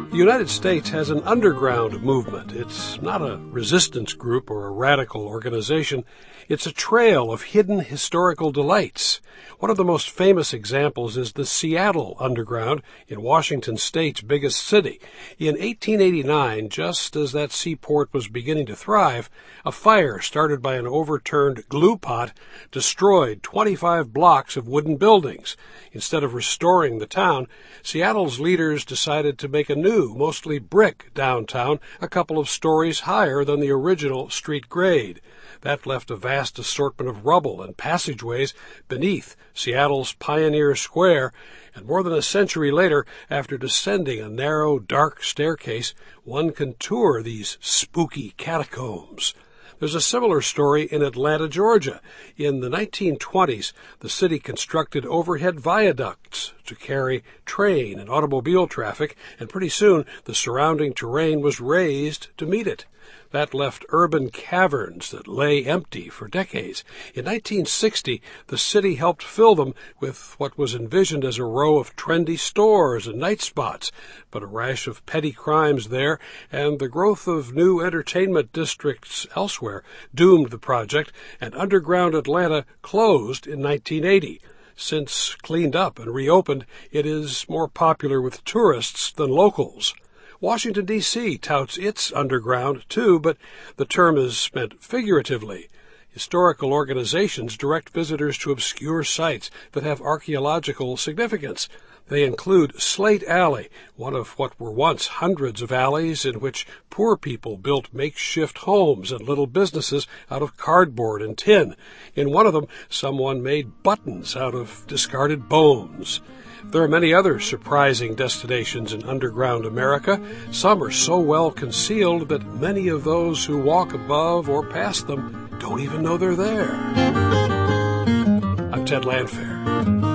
The United States has an underground movement. It's not a resistance group or a radical organization. It's a trail of hidden historical delights. One of the most famous examples is the Seattle Underground in Washington State's biggest city. In 1889, just as that seaport was beginning to thrive, a fire started by an overturned glue pot destroyed 25 blocks of wooden buildings. Instead of restoring the town, Seattle's leaders decided to make a new, mostly brick downtown a couple of stories higher than the original street grade. That left a vast assortment of rubble and passageways beneath Seattle's Pioneer Square, and more than a century later, after descending a narrow, dark staircase, one can tour these spooky catacombs. There's a similar story in Atlanta, Georgia. In the 1920s, the city constructed overhead viaducts to carry train and automobile traffic, and pretty soon the surrounding terrain was raised to meet it. That left urban caverns that lay empty for decades. In 1960, the city helped fill them with what was envisioned as a row of trendy stores and night spots, but a rash of petty crimes there and the growth of new entertainment districts elsewhere doomed the project, and underground Atlanta closed in 1980. Since cleaned up and reopened, it is more popular with tourists than locals. Washington, D.C. touts its underground, too, but the term is meant figuratively. Historical organizations direct visitors to obscure sites that have archaeological significance. They include Slate Alley, one of what were once hundreds of alleys in which poor people built makeshift homes and little businesses out of cardboard and tin. In one of them, someone made buttons out of discarded bones. There are many other surprising destinations in underground America. Some are so well concealed that many of those who walk above or past them don't even know they're there. I'm Ted Landfair.